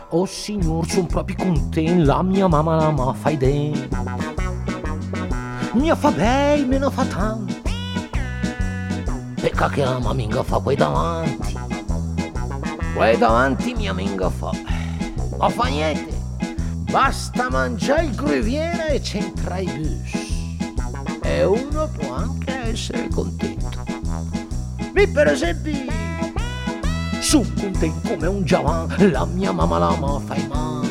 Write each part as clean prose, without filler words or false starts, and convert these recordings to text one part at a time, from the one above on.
Oh signor, son proprio contento, la mia mamma la ma fai dentro. Mia fa bei, me ne fa tanti. Pecca che la maminga fa quei davanti. Quei davanti mia minga fa. Ma fa niente. Basta mangiare il gruviera e c'entra i bus. E uno può anche essere contento. Mi per esempio sono contento come un giavan, la mia mamma la ma fa i man.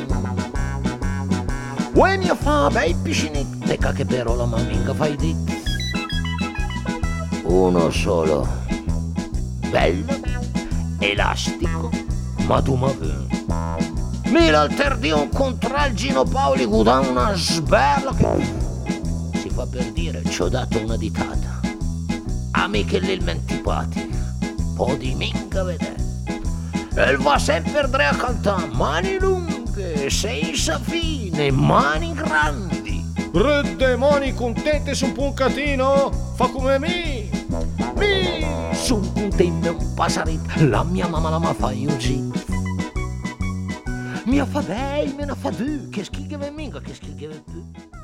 Uè mia fa bei piscinetti, pecca che però la maminga fa i denti. Uno solo, bello, elastico, ma tu ma vedi. Mi l'alterdio contro il Gino Paoli guda una sberla che si fa per dire ci ho dato una ditata. A Michele il mentipati, po' di minca vedere. E va sempre a cantare mani lunghe, senza fine, mani grandi. Redde mani contente su un puncatino, fa come mi. Sono contento un passaretto, la mia mamma la ma fa io gi. Mia fa bei, me ne fa due, che schighe ve minga, che schighe ve più.